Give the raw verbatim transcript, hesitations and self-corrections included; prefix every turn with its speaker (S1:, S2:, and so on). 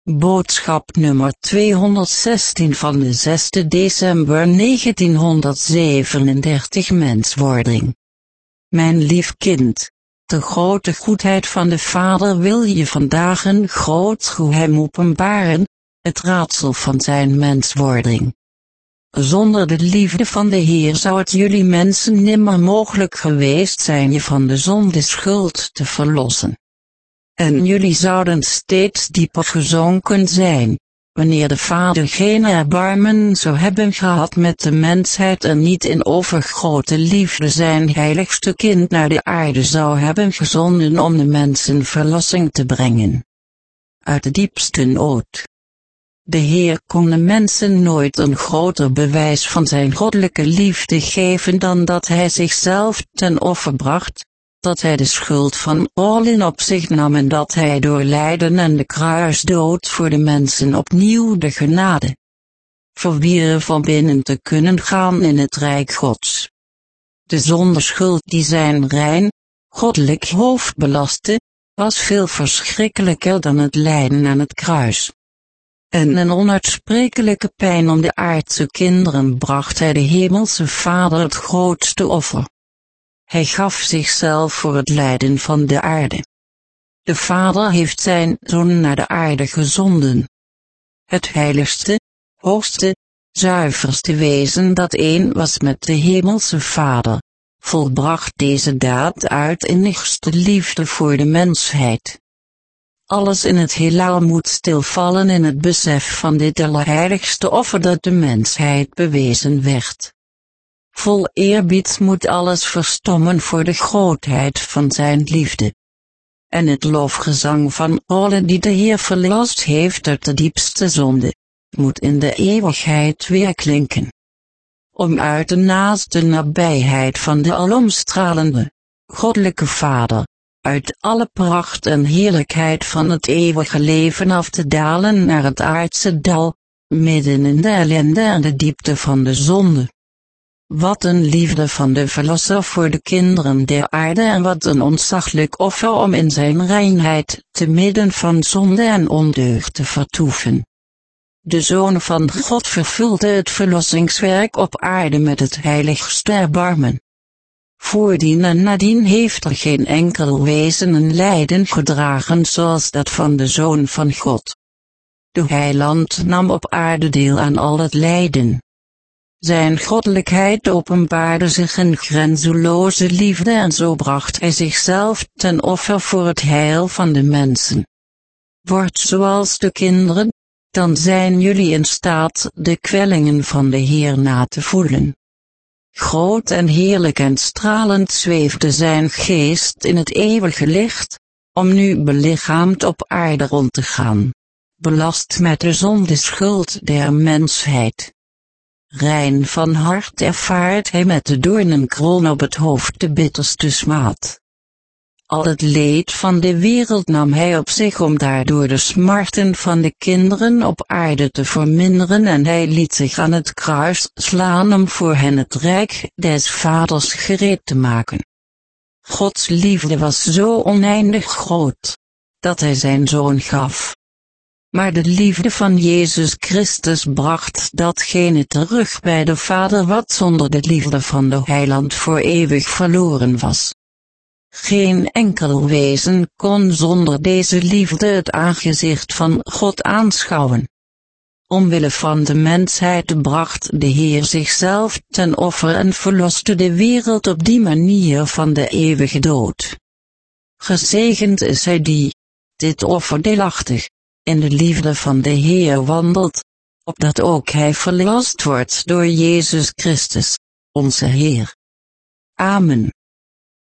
S1: Boodschap nummer tweehonderdzestien van de zesde december negentienhonderdzevenendertig Menswording. Mijn lief kind, de grote goedheid van de Vader wil je vandaag een groot geheim openbaren, het raadsel van zijn menswording. Zonder de liefde van de Heer zou het jullie mensen nimmer mogelijk geweest zijn je van de zondeschuld te verlossen. En jullie zouden steeds dieper gezonken zijn, wanneer de Vader geen erbarmen zou hebben gehad met de mensheid en niet in overgrote liefde zijn heiligste kind naar de aarde zou hebben gezonden om de mensen verlossing te brengen uit de diepste nood. De Heer kon de mensen nooit een groter bewijs van zijn goddelijke liefde geven dan dat hij zichzelf ten offer bracht, dat hij de schuld van allen op zich nam en dat hij door lijden en de kruisdood voor de mensen opnieuw de genade verwierf om binnen te kunnen gaan in het rijk Gods. De zondeschuld die zijn rein, goddelijk hoofd belastte, was veel verschrikkelijker dan het lijden aan het kruis. En een onuitsprekelijke pijn om de aardse kinderen bracht hij de hemelse Vader het grootste offer. Hij gaf zichzelf voor het lijden van de aarde. De Vader heeft zijn Zoon naar de aarde gezonden. Het heiligste, hoogste, zuiverste wezen dat één was met de hemelse Vader, volbracht deze daad uit innigste liefde voor de mensheid. Alles in het heelal moet stilvallen in het besef van dit allerheiligste offer dat de mensheid bewezen werd. Vol eerbied moet alles verstommen voor de grootheid van zijn liefde. En het lofgezang van allen die de Heer verlost heeft uit de diepste zonde, moet in de eeuwigheid weerklinken. Om uit de naaste nabijheid van de alomstralende, goddelijke Vader, uit alle pracht en heerlijkheid van het eeuwige leven af te dalen naar het aardse dal, midden in de ellende en de diepte van de zonde. Wat een liefde van de Verlosser voor de kinderen der aarde en wat een ontzaglijk offer om in zijn reinheid te midden van zonde en ondeugd te vertoeven. De Zoon van God vervulde het verlossingswerk op aarde met het heiligste erbarmen. Voordien en nadien heeft er geen enkel wezen een lijden gedragen zoals dat van de Zoon van God. De Heiland nam op aarde deel aan al het lijden. Zijn goddelijkheid openbaarde zich in grenzeloze liefde en zo bracht hij zichzelf ten offer voor het heil van de mensen. Word zoals de kinderen, dan zijn jullie in staat de kwellingen van de Heer na te voelen. Groot en heerlijk en stralend zweefde zijn geest in het eeuwige licht, om nu belichaamd op aarde rond te gaan, belast met de zondeschuld der mensheid. Rein van hart ervaart hij met de doornenkroon op het hoofd de bitterste smaad. Al het leed van de wereld nam hij op zich om daardoor de smarten van de kinderen op aarde te verminderen en hij liet zich aan het kruis slaan om voor hen het rijk des Vaders gereed te maken. Gods liefde was zo oneindig groot, dat hij zijn Zoon gaf. Maar de liefde van Jezus Christus bracht datgene terug bij de Vader wat zonder de liefde van de Heiland voor eeuwig verloren was. Geen enkel wezen kon zonder deze liefde het aangezicht van God aanschouwen. Omwille van de mensheid bracht de Heer zichzelf ten offer en verloste de wereld op die manier van de eeuwige dood. Gezegend is hij die, dit offer deelachtig, in de liefde van de Heer wandelt, opdat ook hij verlost wordt door Jezus Christus, onze Heer. Amen.